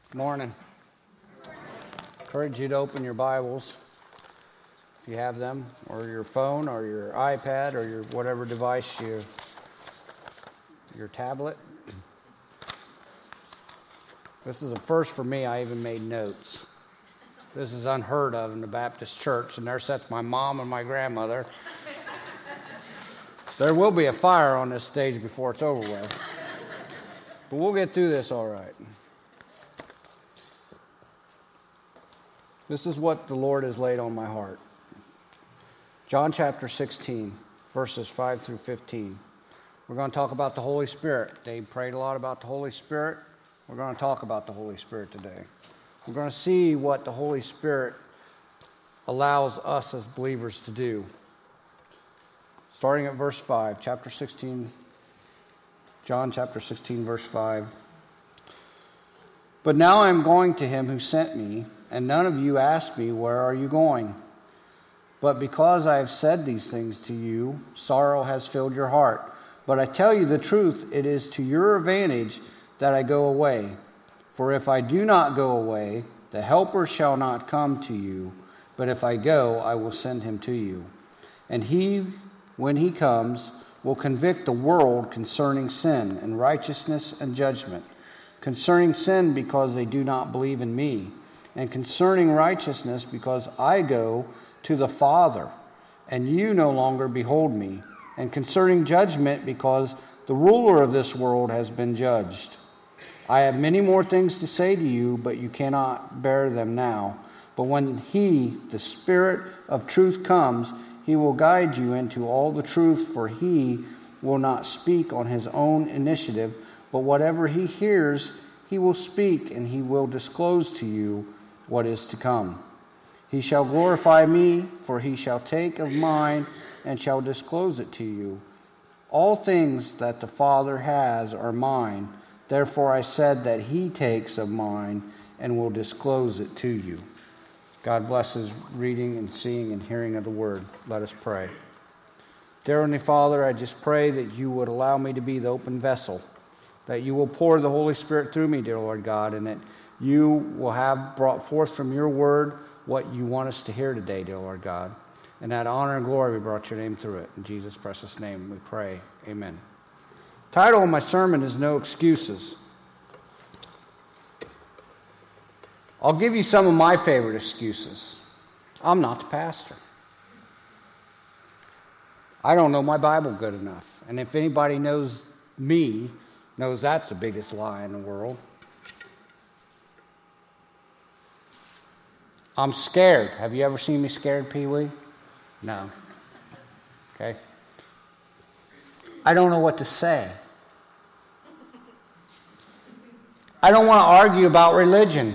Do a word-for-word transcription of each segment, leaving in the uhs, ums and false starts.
Morning. Encourage you to open your Bibles, if you have them, or your phone, or your iPad, or your whatever device you, your tablet. This is a first for me. I even made notes. This is unheard of in the Baptist church, and there sits my mom and my grandmother. There will be a fire on this stage before it's over with, but we'll get through this all right. This is what the Lord has laid on my heart. John chapter sixteen, verses five through fifteen. We're going to talk about the Holy Spirit. Dave prayed a lot about the Holy Spirit. We're going to talk about the Holy Spirit today. We're going to see what the Holy Spirit allows us as believers to do. Starting at verse five, chapter sixteen, John chapter sixteen, verse five. But now I am going to him who sent me, and none of you ask me, where are you going? But because I have said these things to you, sorrow has filled your heart. But I tell you the truth, it is to your advantage that I go away. For if I do not go away, the Helper shall not come to you. But if I go, I will send him to you. And he, when he comes, will convict the world concerning sin and righteousness and judgment. Concerning sin, because they do not believe in me. And concerning righteousness, because I go to the Father, and you no longer behold me. And concerning judgment, because the ruler of this world has been judged. I have many more things to say to you, but you cannot bear them now. But when he, the Spirit of truth, comes, he will guide you into all the truth, for he will not speak on his own initiative, but whatever he hears, he will speak, and he will disclose to you what is to come. He shall glorify me, for he shall take of mine and shall disclose it to you. All things that the Father has are mine. Therefore I said that he takes of mine and will disclose it to you. God bless his reading and seeing and hearing of the word. Let us pray. Dear Heavenly Father, I just pray that you would allow me to be the open vessel, that you will pour the Holy Spirit through me, dear Lord God, and that you will have brought forth from your word what you want us to hear today, dear Lord God. And that honor and glory, we brought your name through it. In Jesus' precious name we pray. Amen. The title of my sermon is No Excuses. I'll give you some of my favorite excuses. I'm not the pastor. I don't know my Bible good enough. And if anybody knows me, knows that's the biggest lie in the world. I'm scared. Have you ever seen me scared, Pee-wee? No. Okay. I don't know what to say. I don't want to argue about religion.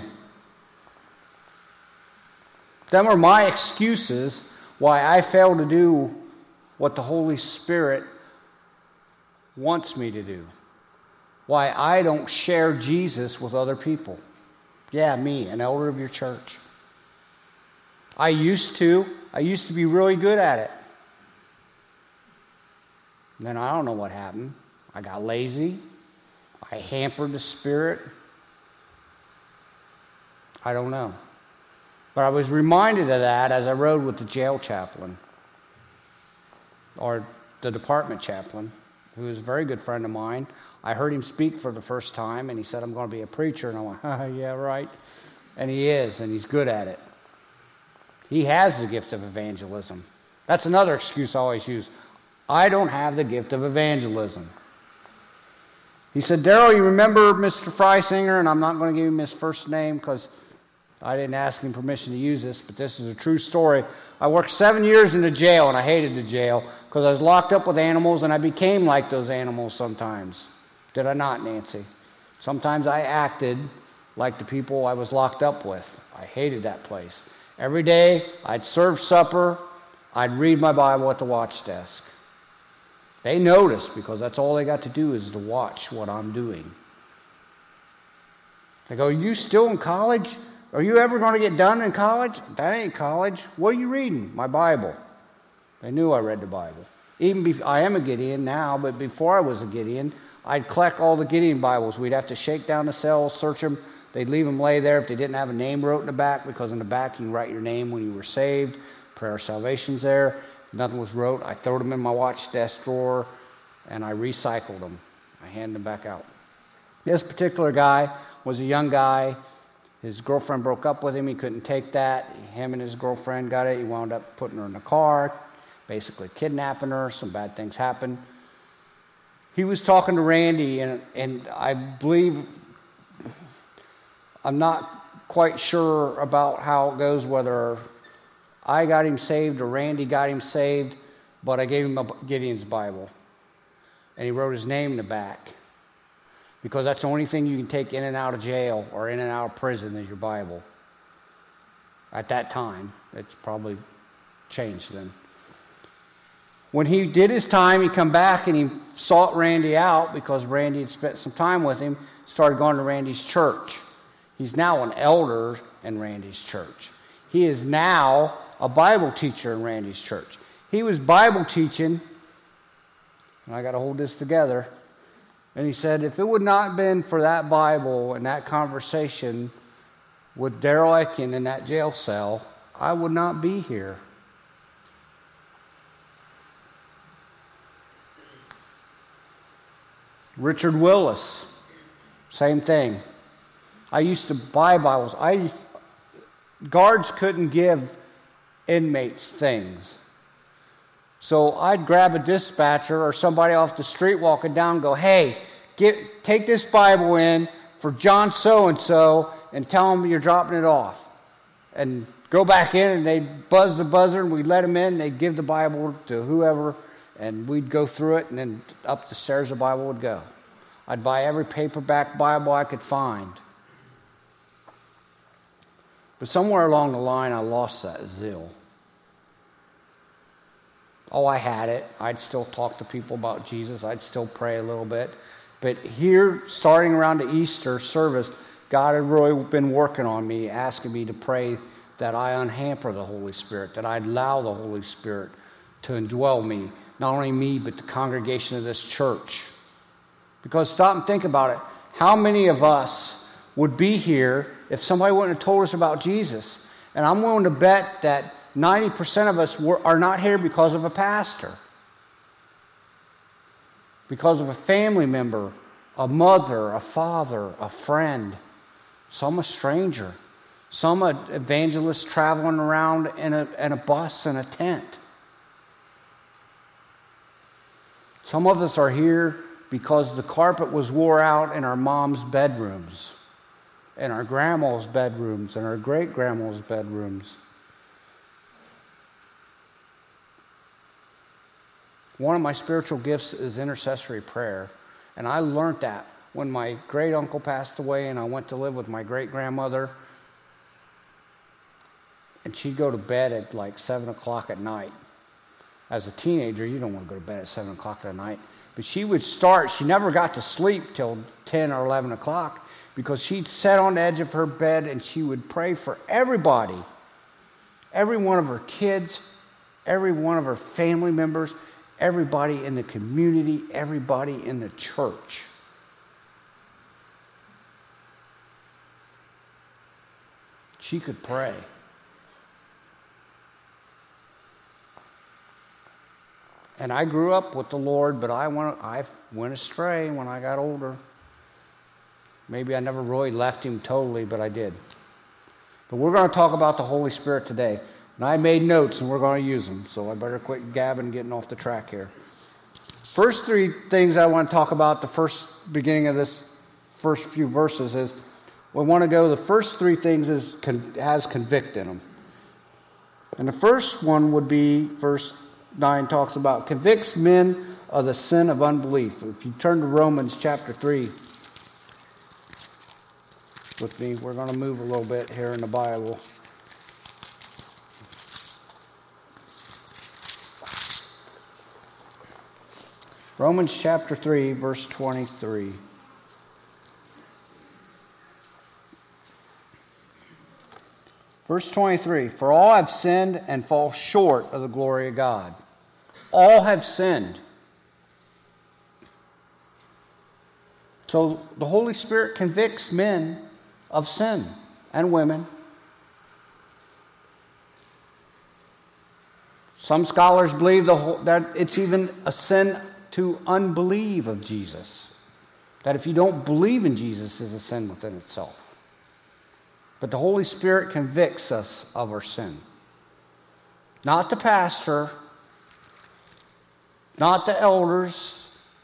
Them are my excuses why I fail to do what the Holy Spirit wants me to do. Why I don't share Jesus with other people. Yeah, me, an elder of your church. I used to. I used to be really good at it. And then I don't know what happened. I got lazy. I hampered the Spirit. I don't know. But I was reminded of that as I rode with the jail chaplain, or the department chaplain, who is a very good friend of mine. I heard him speak for the first time, and he said, I'm going to be a preacher. And I went, oh, yeah, right. And he is, and he's good at it. He has the gift of evangelism. That's another excuse I always use. I don't have the gift of evangelism. He said, Daryl, you remember Mister Freisinger? And I'm not going to give him his first name because I didn't ask him permission to use this, but this is a true story. I worked seven years in the jail, and I hated the jail because I was locked up with animals, and I became like those animals sometimes. Did I not, Nancy? Sometimes I acted like the people I was locked up with. I hated that place. Every day, I'd serve supper. I'd read my Bible at the watch desk. They notice because that's all they got to do is to watch what I'm doing. They go, are you still in college? Are you ever going to get done in college? That ain't college. What are you reading? My Bible. They knew I read the Bible. Even before, I am a Gideon now, but before I was a Gideon, I'd collect all the Gideon Bibles. We'd have to shake down the cells, search them They'd leave them lay there if they didn't have a name wrote in the back, because in the back you can write your name when you were saved. Prayer of salvation's there. Nothing was wrote. I threw them in my watch desk drawer, and I recycled them. I handed them back out. This particular guy was a young guy. His girlfriend broke up with him. He couldn't take that. Him and his girlfriend got it. He wound up putting her in the car, basically kidnapping her. Some bad things happened. He was talking to Randy, and, and I believe, I'm not quite sure about how it goes, whether I got him saved or Randy got him saved, but I gave him a Gideon's Bible. And he wrote his name in the back, because that's the only thing you can take in and out of jail or in and out of prison is your Bible. At that time, it's probably changed then. When he did his time, he come back and he sought Randy out, because Randy had spent some time with him, started going to Randy's church. He's now an elder in Randy's church. He is now a Bible teacher in Randy's church. He was Bible teaching, and I got to hold this together, and he said, if it would not have been for that Bible and that conversation with Darrell Etkin in that jail cell, I would not be here. Richard Willis, same thing. I used to buy Bibles. I guards couldn't give inmates things. So I'd grab a dispatcher or somebody off the street walking down and go, hey, get, take this Bible in for John so-and-so and tell him you're dropping it off. And go back in, and they'd buzz the buzzer, and we'd let them in. They'd give the Bible to whoever, and we'd go through it, and then up the stairs the Bible would go. I'd buy every paperback Bible I could find. But somewhere along the line, I lost that zeal. Oh, I had it. I'd still talk to people about Jesus. I'd still pray a little bit. But here, starting around the Easter service, God had really been working on me, asking me to pray that I unhamper the Holy Spirit, that I'd allow the Holy Spirit to indwell me, not only me, but the congregation of this church. Because stop and think about it. How many of us would be here if somebody wouldn't have told us about Jesus? And I'm willing to bet that ninety percent of us were, are not here because of a pastor, because of a family member, a mother, a father, a friend, some a stranger, some an evangelist traveling around in a, in a bus and a tent. Some of us are here because the carpet was wore out in our mom's bedrooms, in our grandma's bedrooms, and our great-grandma's bedrooms. One of my spiritual gifts is intercessory prayer, and I learned that when my great-uncle passed away and I went to live with my great-grandmother, and she'd go to bed at like seven o'clock at night. As a teenager, you don't want to go to bed at seven o'clock at night. But she would start, she never got to sleep till ten or eleven o'clock, because she'd sit on the edge of her bed and she would pray for everybody. Every one of her kids, every one of her family members, everybody in the community, everybody in the church. She could pray. And I grew up with the Lord, but I went, I went astray when I got older. Maybe I never really left him totally, but I did. But we're going to talk about the Holy Spirit today. And I made notes, and we're going to use them. So I better quit gabbing and getting off the track here. First three things I want to talk about, the first beginning of this first few verses is, we want to go, the first three things is has convict in them. And the first one would be, verse nine talks about convicts men of the sin of unbelief. If you turn to Romans chapter three with me, we're going to move a little bit here in the Bible. Romans chapter three, verse twenty-three. Verse twenty-three, for all have sinned and fall short of the glory of God. All have sinned. So the Holy Spirit convicts men of sin, and women. Some scholars believe the whole, that it's even a sin to unbelieve of Jesus. That if you don't believe in Jesus is a sin within itself. But the Holy Spirit convicts us of our sin. Not the pastor, not the elders.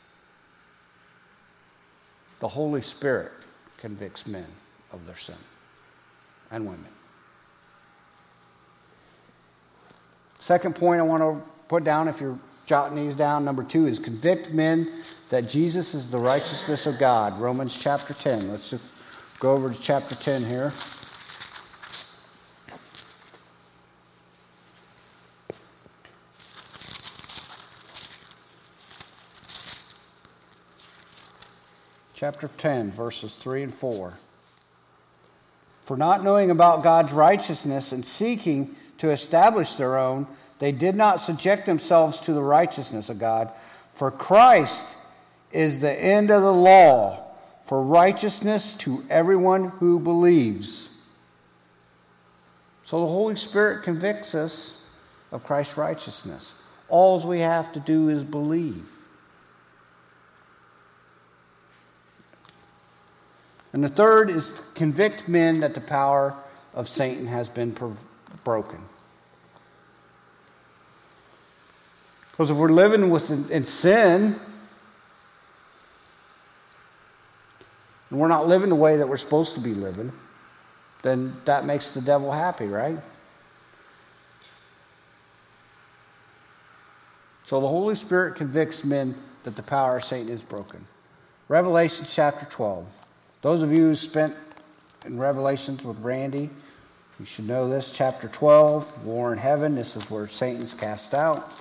The Holy Spirit convicts men of their sin, and women. Second point I want to put down, if you're jotting these down, number two, is convict men that Jesus is the righteousness of God. Romans chapter ten. Let's just go over to chapter ten here. Chapter ten, verses three and four. For not knowing about God's righteousness and seeking to establish their own, they did not subject themselves to the righteousness of God. For Christ is the end of the law for righteousness to everyone who believes. So the Holy Spirit convicts us of Christ's righteousness. All we have to do is believe. And the third is convict men that the power of Satan has been per- broken. Because if we're living with in, in sin, and we're not living the way that we're supposed to be living, then that makes the devil happy, right? So the Holy Spirit convicts men that the power of Satan is broken. Revelation chapter twelve. Those of you who spent in Revelations with Randy, you should know this. Chapter twelve, war in heaven. This is where Satan's cast out.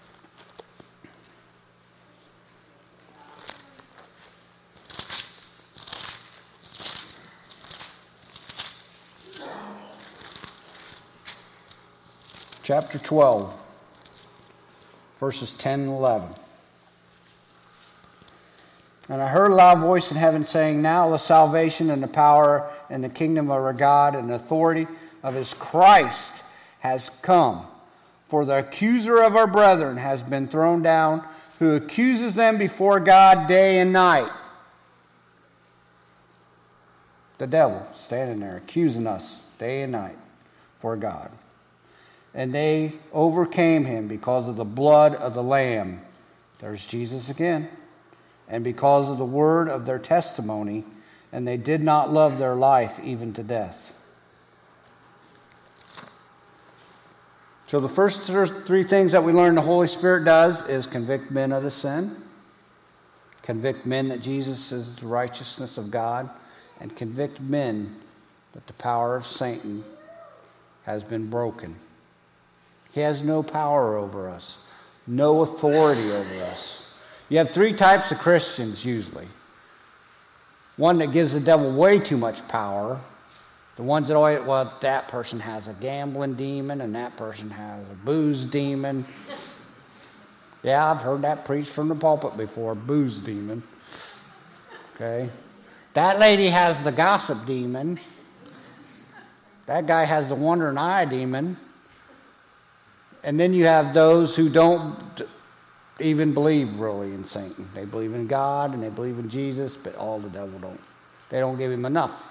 Chapter twelve, verses ten and eleven. And I heard a loud voice in heaven saying, now the salvation and the power and the kingdom of our God and the authority of his Christ has come. For the accuser of our brethren has been thrown down, who accuses them before God day and night. The devil standing there accusing us day and night for God. And they overcame him because of the blood of the Lamb. There's Jesus again. And because of the word of their testimony, and they did not love their life even to death. So the first three things that we learn the Holy Spirit does is convict men of the sin, convict men that Jesus is the righteousness of God, and convict men that the power of Satan has been broken. He has no power over us, no authority over us. You have three types of Christians usually. One that gives the devil way too much power. The ones that always, well, that person has a gambling demon and that person has a booze demon. Yeah, I've heard that preached from the pulpit before, booze demon. Okay. That lady has the gossip demon. That guy has the wandering eye demon. And then you have those who don't even believe really in Satan. They believe in God and they believe in Jesus, but all the devil don't. They don't give him enough.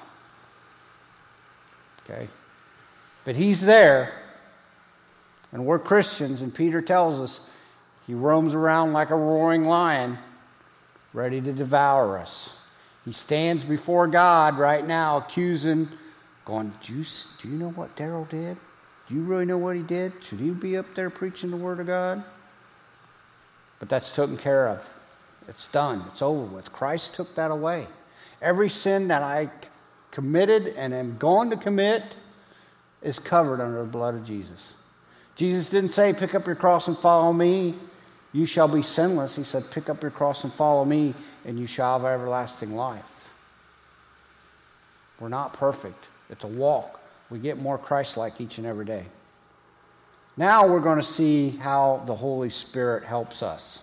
Okay? But he's there, and we're Christians, and Peter tells us he roams around like a roaring lion, ready to devour us. He stands before God right now, accusing, going, do you, do you know what Daryl did? Do you really know what he did? Should he be up there preaching the Word of God? But that's taken care of. It's done. It's over with. Christ took that away. Every sin that I committed and am going to commit is covered under the blood of Jesus. Jesus didn't say, pick up your cross and follow me. You shall be sinless. He said, pick up your cross and follow me, and you shall have everlasting life. We're not perfect. It's a walk. We get more Christ-like each and every day. Now we're going to see how the Holy Spirit helps us.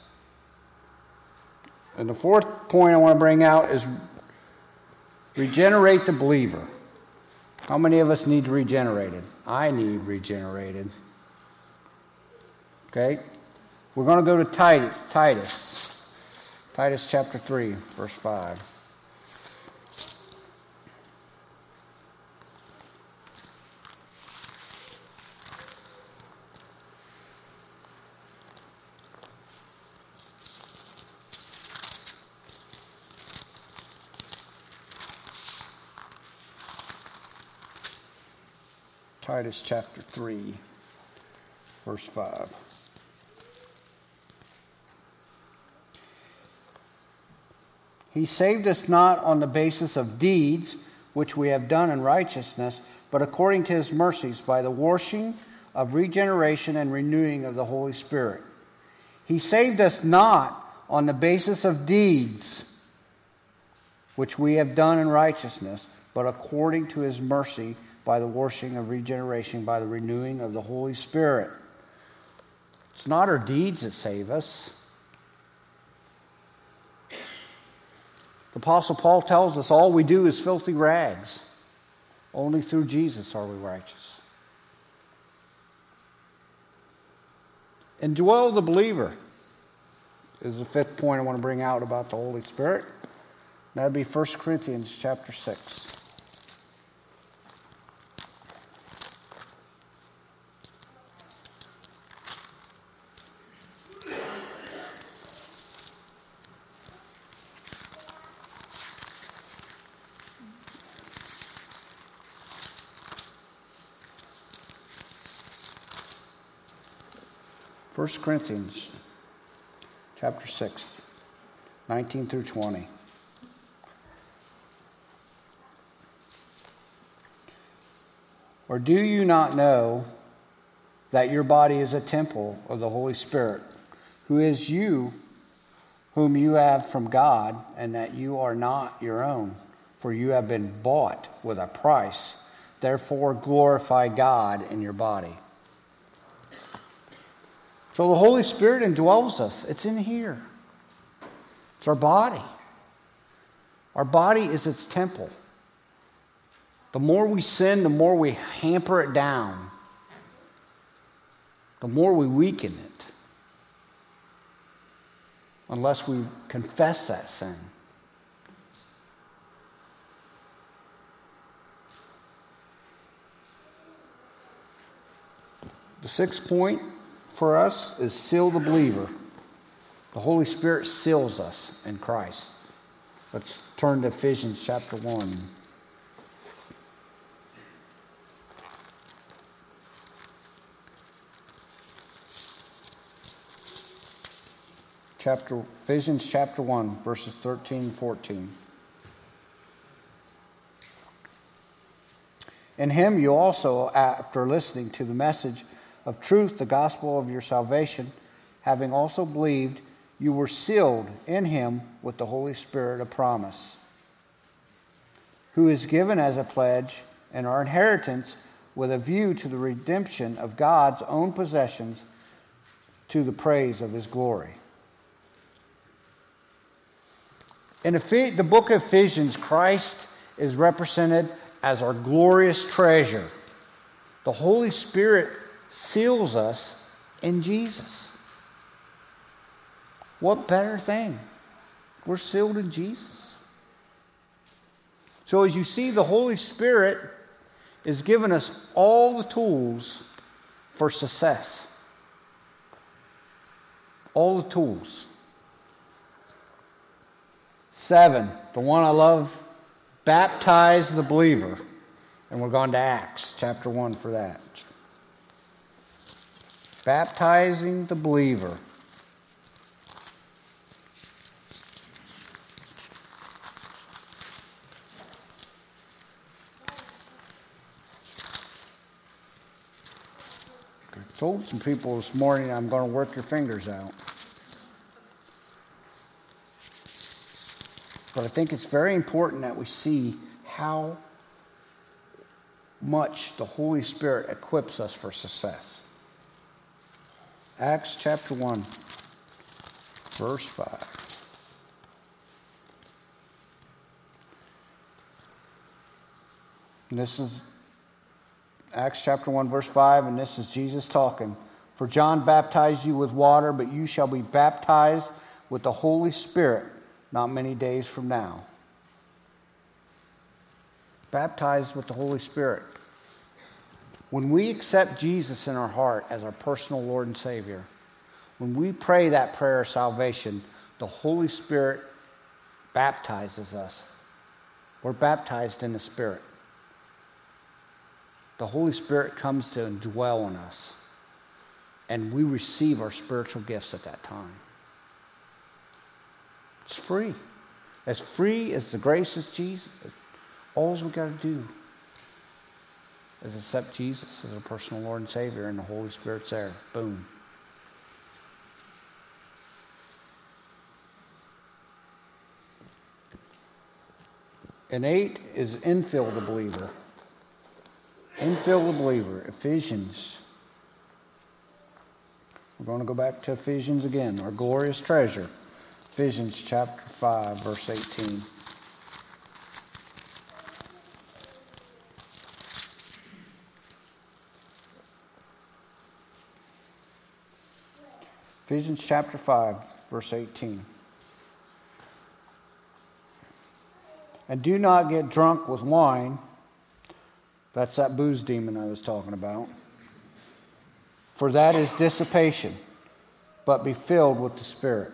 And the fourth point I want to bring out is regenerate the believer. How many of us need regenerated? I need regenerated. Okay? We're going to go to Titus. Titus chapter three, verse five. Titus chapter three, verse five. He saved us not on the basis of deeds, which we have done in righteousness, but according to his mercies, by the washing of regeneration and renewing of the Holy Spirit. He saved us not on the basis of deeds, which we have done in righteousness, but according to his mercy, by the washing of regeneration, by the renewing of the Holy Spirit. It's not our deeds that save us. The Apostle Paul tells us all we do is filthy rags. Only through Jesus are we righteous. Indwell the believer is the fifth point I want to bring out about the Holy Spirit. That would be First Corinthians chapter six. First Corinthians chapter six, nineteen through twenty. Or do you not know that your body is a temple of the Holy Spirit, who is you, whom you have from God, and that you are not your own, for you have been bought with a price. Therefore glorify God in your body. So the Holy Spirit indwells us. It's in here. It's our body. Our body is its temple. The more we sin, the more we hamper it down. The more we weaken it. Unless we confess that sin. The sixth point for us is seal the believer. The Holy Spirit seals us in Christ. Let's turn to Ephesians chapter one. Chapter Ephesians chapter one, verses thirteen and fourteen. In him you also, after listening to the message of truth, the gospel of your salvation, having also believed, you were sealed in him with the Holy Spirit of promise, who is given as a pledge and our inheritance with a view to the redemption of God's own possessions to the praise of his glory. In the book of Ephesians, Christ is represented as our glorious treasure. The Holy Spirit seals us in Jesus. What better thing? We're sealed in Jesus. So as you see, the Holy Spirit is giving us all the tools for success. All the tools. Seven, the one I love, baptize the believer. And we're going to Acts chapter one for that. Baptizing the believer. I told some people this morning I'm going to work your fingers out. But I think it's very important that we see how much the Holy Spirit equips us for success. Acts chapter one, verse five. And this is Acts chapter one, verse five, and this is Jesus talking. For John baptized you with water, but you shall be baptized with the Holy Spirit not many days from now. Baptized with the Holy Spirit. When we accept Jesus in our heart as our personal Lord and Savior, when we pray that prayer of salvation, the Holy Spirit baptizes us. We're baptized in the Spirit. The Holy Spirit comes to dwell in us, and we receive our spiritual gifts at that time. It's free. As free as the grace of Jesus. All we got to do is accept Jesus as our personal Lord and Savior, and the Holy Spirit's there. Boom. And eight is infill the believer. Infill the believer. Ephesians. We're going to go back to Ephesians again, our glorious treasure. Ephesians chapter five, verse eighteen. Ephesians chapter five, verse eighteen. And do not get drunk with wine. That's that booze demon I was talking about. For that is dissipation, but be filled with the Spirit.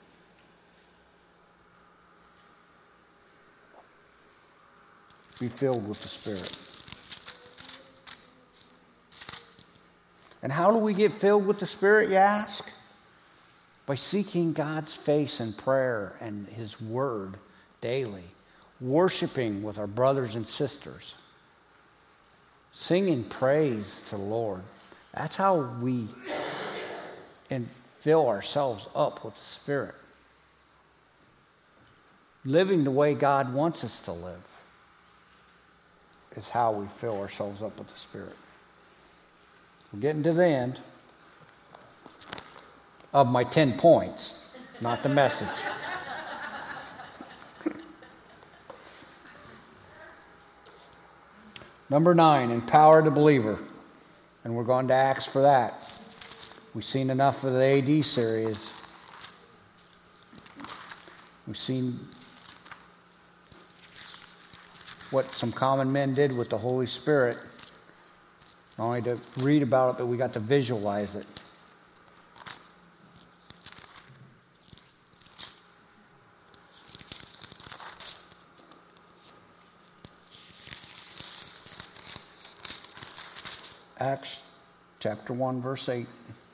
Be filled with the Spirit. And how do we get filled with the Spirit, you ask? By seeking God's face in prayer and His Word daily. Worshiping with our brothers and sisters. Singing praise to the Lord. That's how we and fill ourselves up with the Spirit. Living the way God wants us to live is how we fill ourselves up with the Spirit. We're getting to the end of my ten points, not the message. Number nine, empower the believer. And we're going to Acts for that. We've seen enough of the A D series. We've seen what some common men did with the Holy Spirit. Not only to read about it, but we got to visualize it. Acts chapter one, verse eight.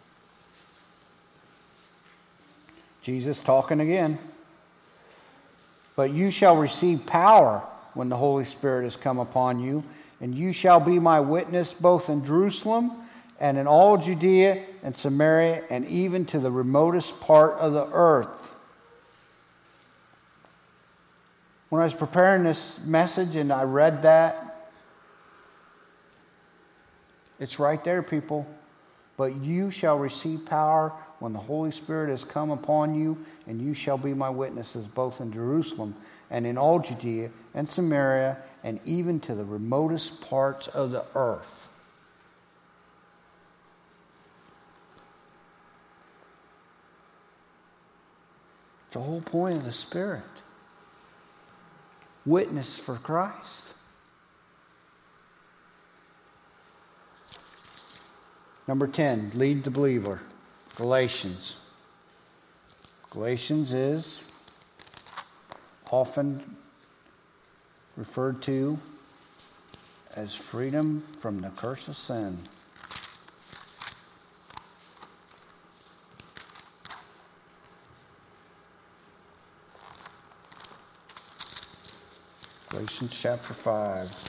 Jesus talking again. But you shall receive power when the Holy Spirit has come upon you, and you shall be my witness both in Jerusalem and in all Judea and Samaria and even to the remotest part of the earth. When I was preparing this message and I read that, it's right there, people. But you shall receive power when the Holy Spirit has come upon you, and you shall be my witnesses both in Jerusalem and in all Judea and Samaria and even to the remotest parts of the earth. It's the whole point of the Spirit. Witness for Christ. Number ten, lead the believer. Galatians. Galatians is often referred to as freedom from the curse of sin. Galatians chapter five.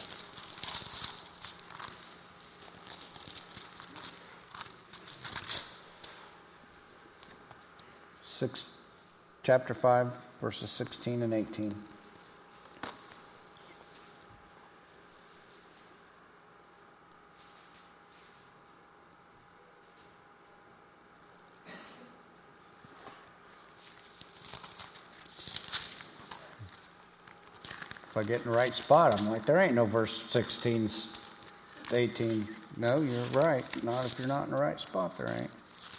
Six, chapter five, verses sixteen and eighteen. If I get in the right spot, I'm like, there ain't no verse sixteen eighteen. No, you're right. Not if you're not in the right spot, there ain't.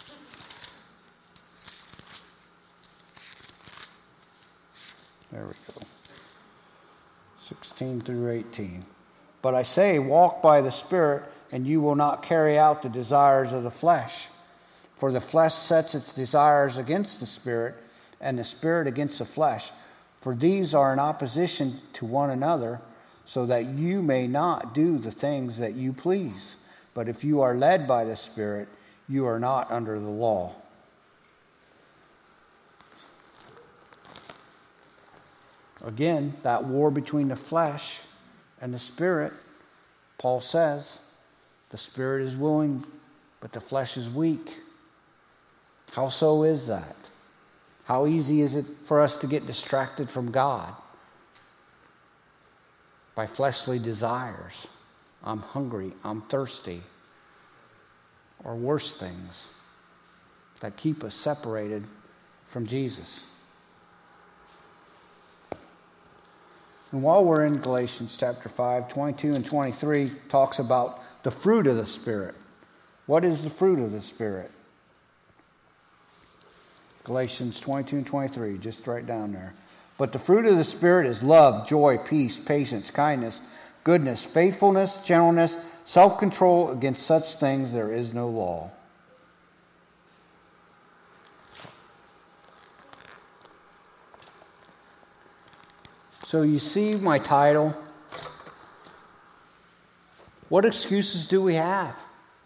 There we go. sixteen through eighteen. But I say, walk by the Spirit, and you will not carry out the desires of the flesh. For the flesh sets its desires against the Spirit, and the Spirit against the flesh. For these are in opposition to one another, so that you may not do the things that you please. But if you are led by the Spirit, you are not under the law. Again, that war between the flesh and the Spirit, Paul says, the Spirit is willing, but the flesh is weak. How so is that? How easy is it for us to get distracted from God? By fleshly desires. I'm hungry, I'm thirsty. Or worse things that keep us separated from Jesus. And while we're in Galatians chapter five, twenty-two and twenty-three talks about the fruit of the Spirit. What is the fruit of the Spirit? Galatians twenty-two and twenty-three, just right down there. But the fruit of the Spirit is love, joy, peace, patience, kindness, goodness, faithfulness, gentleness, self-control. Against such things there is no law. So you see my title. What excuses do we have?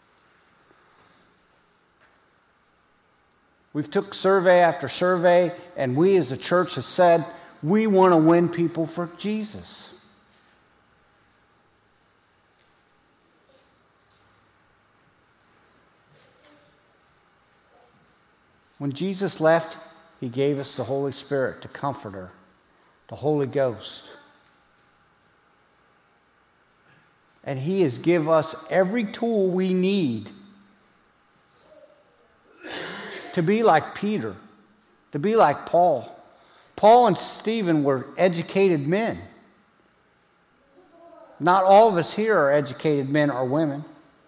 We've took survey after survey, and we as a church have said we want to win people for Jesus. When Jesus left, he gave us the Holy Spirit, the Comforter, the Holy Ghost. And he has given us every tool we need to be like Peter, to be like Paul. Paul and Stephen were educated men. Not all of us here are educated men or women.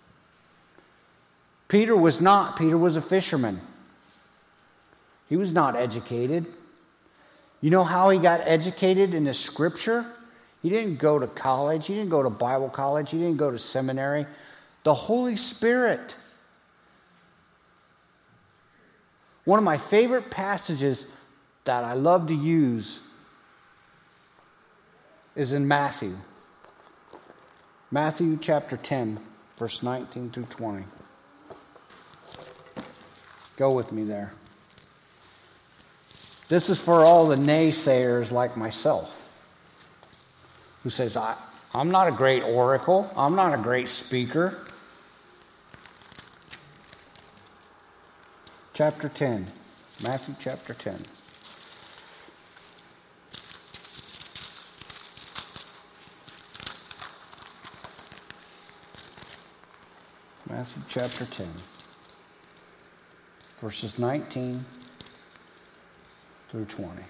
Peter was not. Peter was a fisherman. He was not educated. You know how he got educated in the Scripture? He didn't go to college. He didn't go to Bible college. He didn't go to seminary. The Holy Spirit. One of my favorite passages that I love to use is in Matthew. Matthew chapter ten, verse nineteen through twenty. Go with me there. This is for all the naysayers like myself, who says, I, I'm not a great oracle. I'm not a great speaker. Chapter ten. Matthew chapter ten. Matthew chapter ten. Verses nineteen through twenty.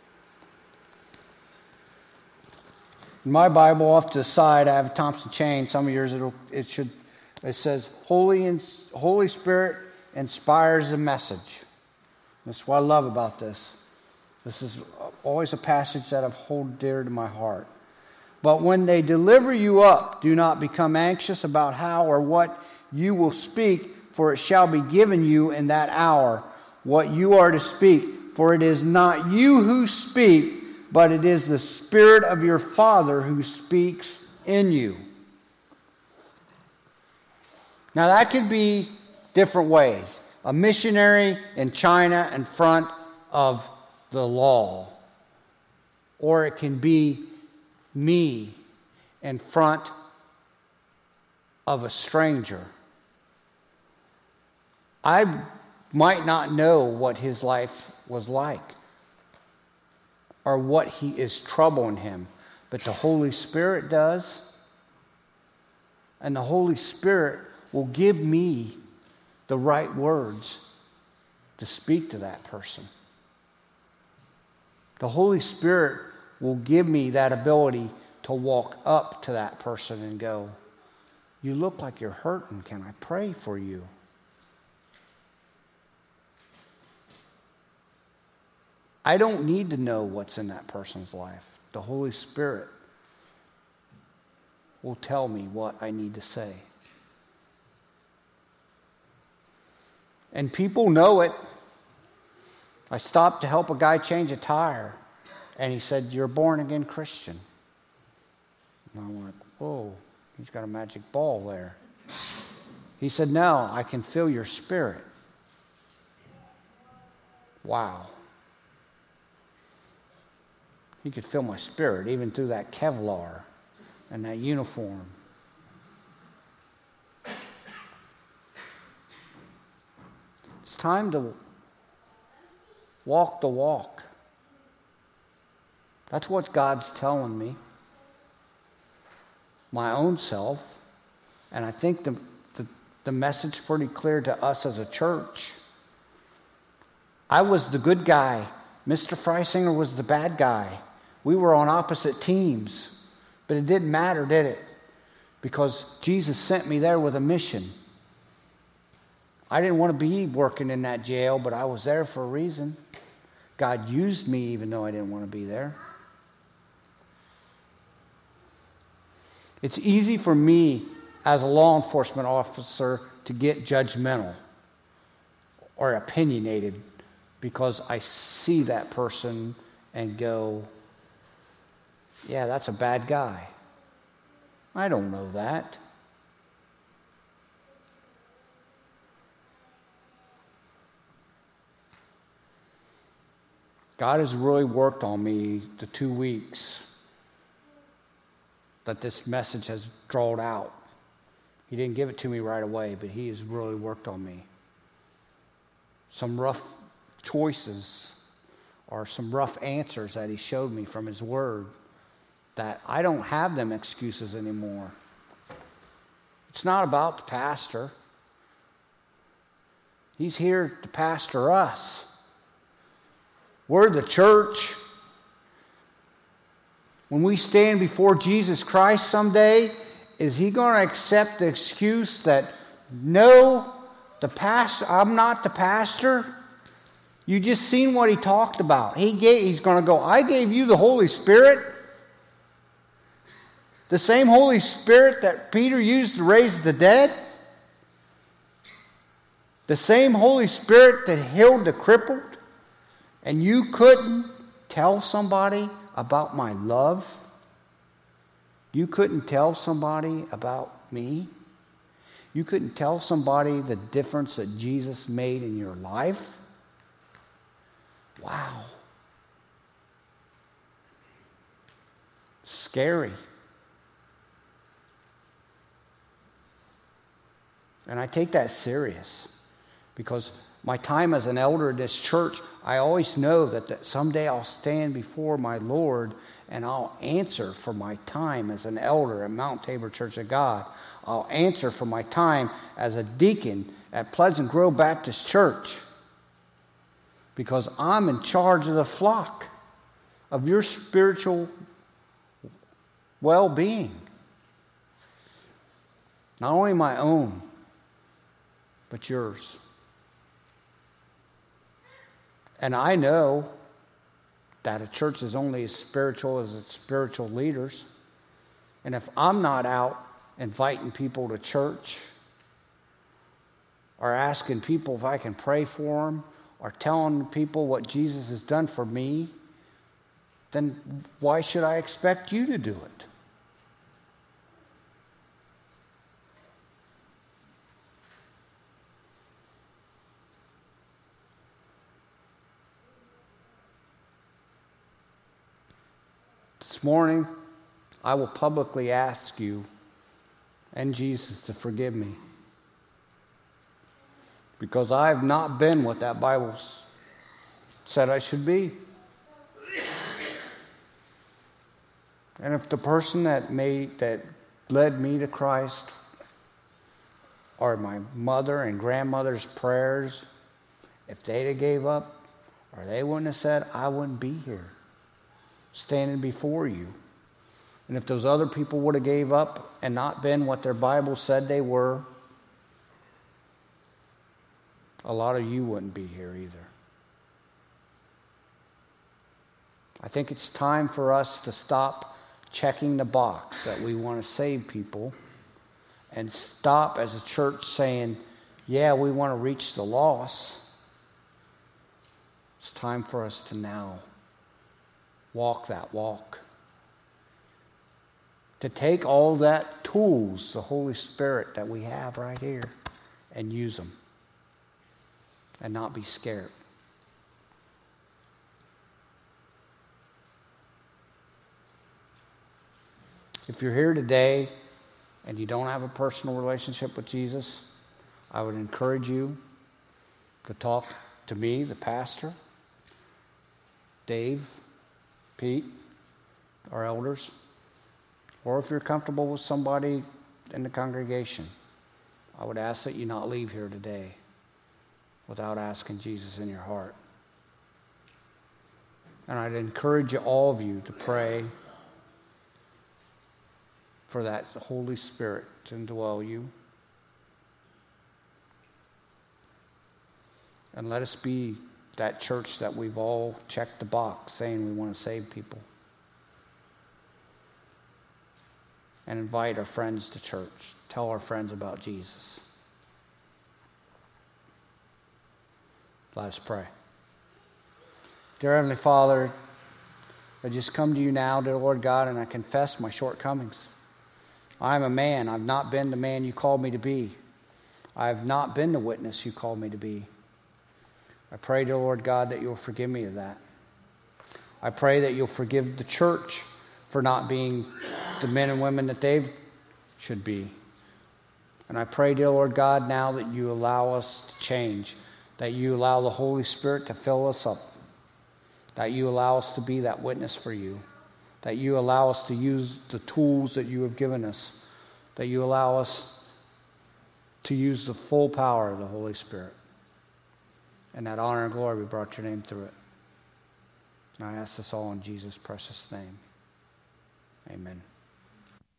In my Bible, off to the side, I have a Thompson chain. Some of yours, it'll, it should. It says, Holy, and, Holy Spirit inspires a message. That's what I love about this. This is always a passage that I've hold dear to my heart. But when they deliver you up, do not become anxious about how or what you will speak, for it shall be given you in that hour what you are to speak. For it is not you who speak, but it is the Spirit of your Father who speaks in you. Now that could be different ways. A missionary in China in front of the law. Or it can be me in front of a stranger. I might not know what his life was like or what he is troubling him, but the Holy Spirit does. And the Holy Spirit will give me the right words to speak to that person. The Holy Spirit will give me that ability to walk up to that person and go, You look like you're hurting. Can I pray for you? I don't need to know what's in that person's life. The Holy Spirit will tell me what I need to say. And people know it. I stopped to help a guy change a tire, and he said, "You're a born-again Christian." And I'm like, whoa, he's got a magic ball there. He said, "No, I can feel your spirit." Wow. He could feel my spirit even through that Kevlar and that uniform. It's time to walk the walk. That's what God's telling me. My own self. And I think the, the, the message is pretty clear to us as a church. I was the good guy. Mister Freisinger was the bad guy. We were on opposite teams. But it didn't matter, did it? Because Jesus sent me there with a mission. I didn't want to be working in that jail, but I was there for a reason. God used me even though I didn't want to be there. It's easy for me as a law enforcement officer to get judgmental or opinionated because I see that person and go, yeah, that's a bad guy. I don't know that. God has really worked on me the two weeks that this message has drawn out. He didn't give it to me right away, but he has really worked on me. Some rough choices or some rough answers that he showed me from his word that I don't have them excuses anymore. It's not about the pastor. He's here to pastor us. We're the church. When we stand before Jesus Christ someday, is he going to accept the excuse that, no, the past, I'm not the pastor? You just seen what he talked about. He gave, he's going to go, I gave you the Holy Spirit. The same Holy Spirit that Peter used to raise the dead. The same Holy Spirit that healed the crippled. And you couldn't tell somebody about my love? You couldn't tell somebody about me? You couldn't tell somebody the difference that Jesus made in your life? Wow. Scary. And I take that serious because my time as an elder in this church, I always know that, that someday I'll stand before my Lord and I'll answer for my time as an elder at Mount Tabor Church of God. I'll answer for my time as a deacon at Pleasant Grove Baptist Church because I'm in charge of the flock of your spiritual well-being. Not only my own, but yours. And I know that a church is only as spiritual as its spiritual leaders. And if I'm not out inviting people to church or asking people if I can pray for them or telling people what Jesus has done for me, then why should I expect you to do it? This morning, I will publicly ask you and Jesus to forgive me because I have not been what that Bible said I should be. And if the person that made that led me to Christ or my mother and grandmother's prayers, if they'd have gave up or they wouldn't have said, I wouldn't be here standing before you. And if those other people would have gave up and not been what their Bible said they were, a lot of you wouldn't be here either. I think it's time for us to stop checking the box that we want to save people and stop as a church saying, yeah, we want to reach the lost. It's time for us to now walk that walk. To take all that tools, the Holy Spirit that we have right here, and use them. And not be scared. If you're here today and you don't have a personal relationship with Jesus, I would encourage you to talk to me, the pastor, Dave, Pete, our elders, or if you're comfortable with somebody in the congregation, I would ask that you not leave here today without asking Jesus in your heart. And I'd encourage you, all of you, to pray for that Holy Spirit to indwell you. And let us be that church that we've all checked the box saying we want to save people. And invite our friends to church. Tell our friends about Jesus. Let us pray. Dear Heavenly Father, I just come to you now, dear Lord God, and I confess my shortcomings. I am a man. I've not been the man you called me to be. I have not been the witness you called me to be. I pray, dear Lord God, that you'll forgive me of that. I pray that you'll forgive the church for not being the men and women that they should be. And I pray, dear Lord God, now that you allow us to change, that you allow the Holy Spirit to fill us up, that you allow us to be that witness for you, that you allow us to use the tools that you have given us, that you allow us to use the full power of the Holy Spirit. And that honor and glory, we brought your name through it. And I ask this all in Jesus' precious name. Amen.